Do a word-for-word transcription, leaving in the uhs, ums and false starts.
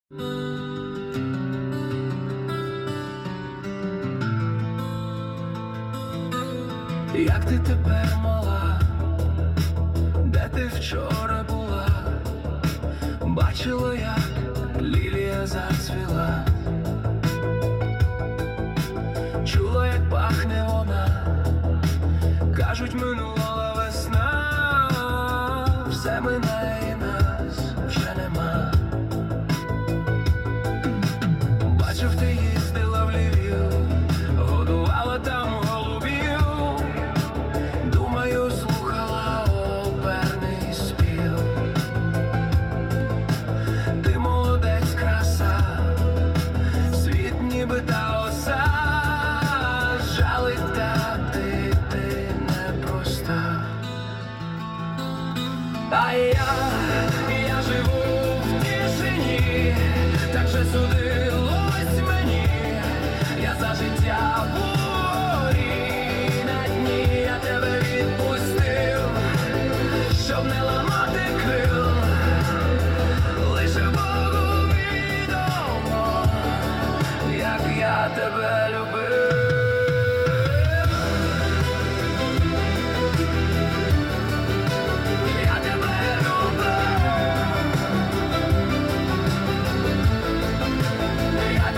Як ти тепер мала, де ти вчора була? Бачила, як лілія зацвіла, чула, як пахне вона, кажуть, минула весна, все минає і нас вже нема. Бачив, ти їздила в Львів, годувала там голубів, думаю, слухала оперний спів. Ти молодець, краса, світ ніби та оса, жалить, та ти, ти непроста. А я, я живу в тишині, так же судилось мені, я за життя в горі на дні, я тебе відпустив, щоб не ламати крил, лише Богу відомо, як я тебе